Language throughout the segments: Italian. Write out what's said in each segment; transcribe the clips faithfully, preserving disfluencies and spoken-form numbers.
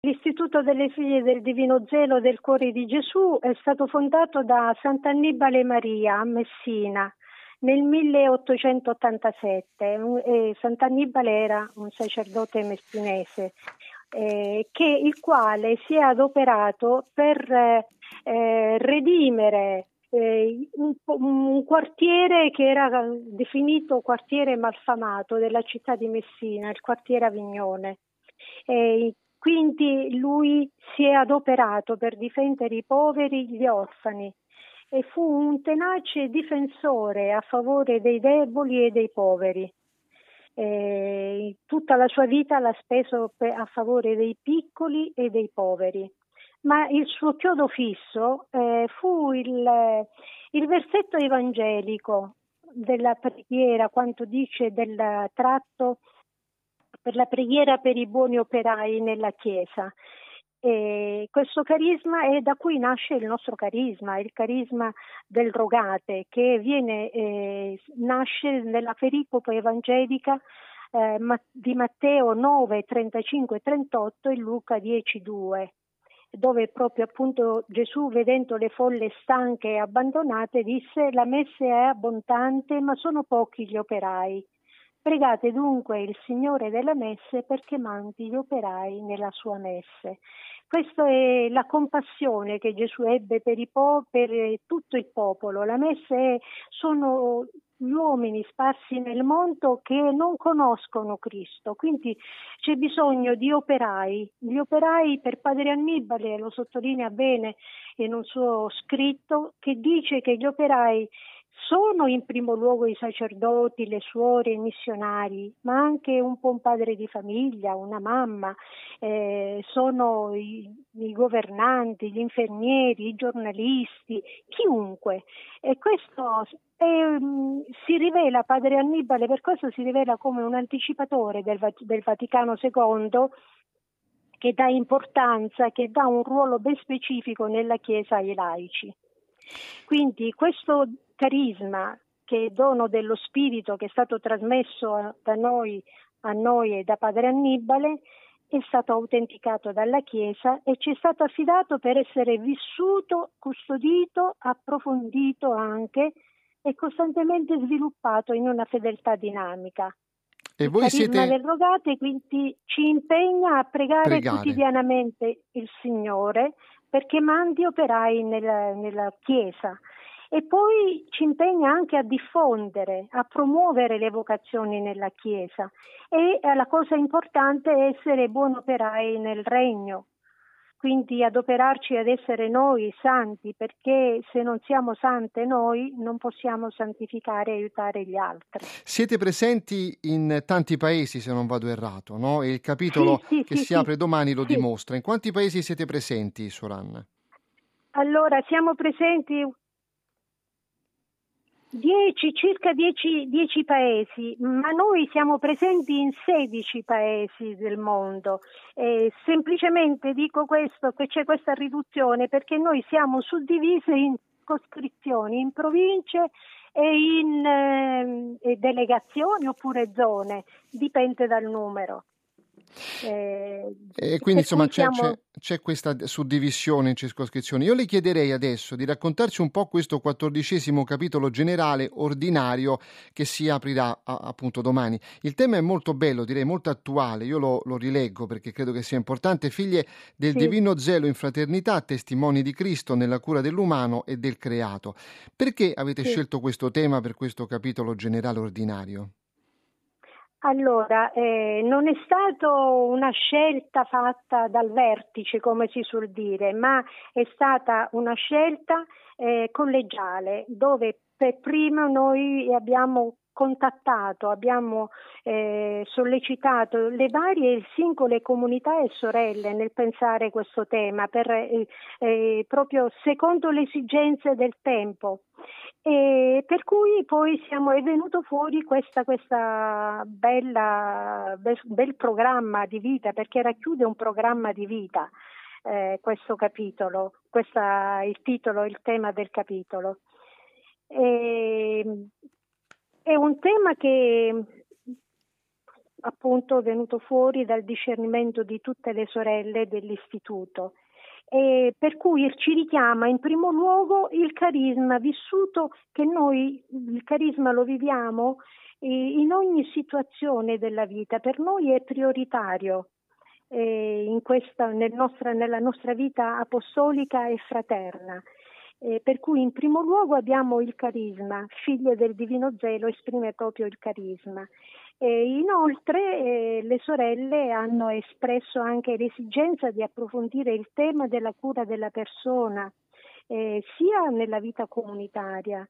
L'Istituto delle Figlie del Divino Zelo del Cuore di Gesù è stato fondato da Sant'Annibale Maria a Messina nel milleottocentottantasette. E Sant'Annibale era un sacerdote messinese eh, che, il quale si è adoperato per eh, redimere eh, un, un quartiere che era definito quartiere malfamato della città di Messina, il quartiere Avignone. Eh, Quindi lui si è adoperato per difendere i poveri, gli orfani, e fu un tenace difensore a favore dei deboli e dei poveri. Eh, tutta la sua vita l'ha speso per, a favore dei piccoli e dei poveri. Ma il suo chiodo fisso eh, fu il, il versetto evangelico della preghiera, quanto dice del tratto per la preghiera per i buoni operai nella Chiesa. E questo carisma è da cui nasce il nostro carisma, il carisma del Rogate, che viene, eh, nasce nella pericope evangelica eh, di Matteo nove, trentacinque e trentotto e Luca dieci, due, dove proprio appunto Gesù, vedendo le folle stanche e abbandonate, disse: la messe è abbondante ma sono pochi gli operai. Pregate dunque il Signore della messe perché mandi gli operai nella sua messe. Questa è la compassione che Gesù ebbe per, i po- per tutto il popolo. La messe è, sono gli uomini sparsi nel mondo che non conoscono Cristo, quindi c'è bisogno di operai. Gli operai, per Padre Annibale, lo sottolinea bene in un suo scritto, che dice che gli operai sono in primo luogo i sacerdoti, le suore, i missionari, ma anche un po' un padre di famiglia, una mamma, eh, sono i, i governanti, gli infermieri, i giornalisti, chiunque. E questo è, si rivela, Padre Annibale, per questo si rivela come un anticipatore del, del Vaticano secondo, che dà importanza, che dà un ruolo ben specifico nella Chiesa ai laici. Quindi questo carisma, che è dono dello Spirito, che è stato trasmesso da noi, a noi e da Padre Annibale, è stato autenticato dalla Chiesa e ci è stato affidato per essere vissuto, custodito, approfondito anche e costantemente sviluppato in una fedeltà dinamica. E Il voi carisma siete... del Rogate quindi ci impegna a pregare, pregare. quotidianamente il Signore perché mandi operai nella, nella Chiesa, e poi ci impegna anche a diffondere, a promuovere le vocazioni nella Chiesa, e la cosa importante è essere buoni operai nel Regno, quindi adoperarci ad essere noi santi, perché se non siamo sante noi non possiamo santificare e aiutare gli altri. Siete presenti in tanti paesi, se non vado errato, no? E il capitolo sì, sì, che sì, si sì, apre domani lo sì. dimostra. In quanti paesi siete presenti, Suor? Allora, siamo presenti dieci, circa dieci, dieci paesi, ma noi siamo presenti in sedici paesi del mondo. Eh, semplicemente dico questo, che c'è questa riduzione perché noi siamo suddivisi in circoscrizioni, in province e in eh, delegazioni oppure zone, dipende dal numero. Eh, E quindi insomma c'è, siamo... c'è, c'è questa suddivisione in circoscrizioni. Io le chiederei adesso di raccontarci un po' questo quattordicesimo capitolo generale ordinario che si aprirà a, appunto domani. Il tema è molto bello, direi molto attuale, io lo, lo rileggo perché credo che sia importante. Figlie del sì. divino zelo in fraternità, testimoni di Cristo nella cura dell'umano e del creato. Perché avete sì. scelto questo tema per questo capitolo generale ordinario? Allora, eh, non è stata una scelta fatta dal vertice, come si suol dire, ma è stata una scelta eh, collegiale, dove per prima noi abbiamo contattato, abbiamo eh, sollecitato le varie singole comunità e sorelle nel pensare questo tema, per, eh, eh, proprio secondo le esigenze del tempo. E per cui poi siamo, è venuto fuori questa, questa bella, bel, bel programma di vita, perché racchiude un programma di vita eh, questo capitolo, questa, il titolo, il tema del capitolo. E, è un tema che appunto venuto fuori dal discernimento di tutte le sorelle dell'istituto. E per cui ci richiama in primo luogo il carisma vissuto, che noi il carisma lo viviamo in ogni situazione della vita, per noi è prioritario eh, in questa, nel nostra, nella nostra vita apostolica e fraterna. Eh, per cui in primo luogo abbiamo il carisma, figlio del divino zelo esprime proprio il carisma. E inoltre eh, le sorelle hanno espresso anche l'esigenza di approfondire il tema della cura della persona, eh, sia nella vita comunitaria,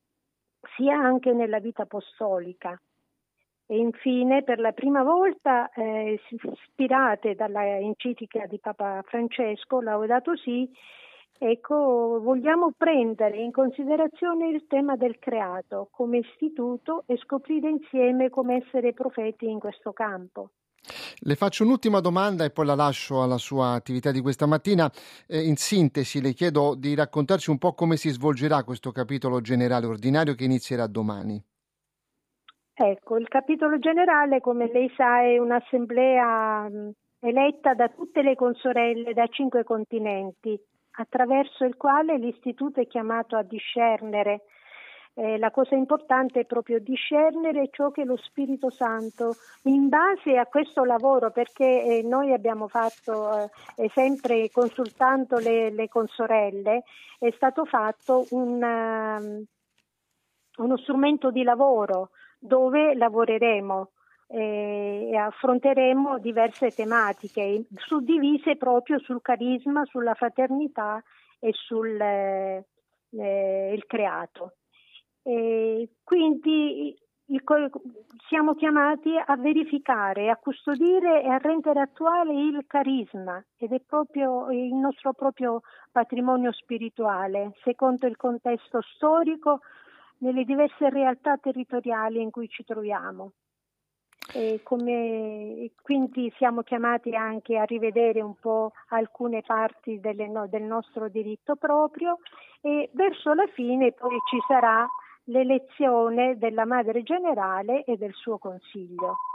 sia anche nella vita apostolica. E infine, per la prima volta, eh, ispirate dalla enciclica di Papa Francesco, Laudato Si', ecco, vogliamo prendere in considerazione il tema del creato come istituto e scoprire insieme come essere profeti in questo campo. Le faccio un'ultima domanda e poi la lascio alla sua attività di questa mattina. Eh, in sintesi, le chiedo di raccontarci un po' come si svolgerà questo capitolo generale ordinario che inizierà domani. Ecco, il capitolo generale, come lei sa, è un'assemblea mh, eletta da tutte le consorelle da cinque continenti, attraverso il quale l'istituto è chiamato a discernere. Eh, la cosa importante è proprio discernere ciò che lo Spirito Santo, in base a questo lavoro, perché eh, noi abbiamo fatto, eh, sempre consultando le, le consorelle, è stato fatto un, um, uno strumento di lavoro dove lavoreremo eh, e affronteremo diverse tematiche suddivise proprio sul carisma, sulla fraternità e sul eh, eh, il creato. E quindi il, siamo chiamati a verificare, a custodire e a rendere attuale il carisma, ed è proprio il nostro proprio patrimonio spirituale, secondo il contesto storico nelle diverse realtà territoriali in cui ci troviamo. E come, quindi siamo chiamati anche a rivedere un po' alcune parti delle, no, del nostro diritto proprio, e verso la fine poi ci sarà l'elezione della Madre Generale e del suo Consiglio.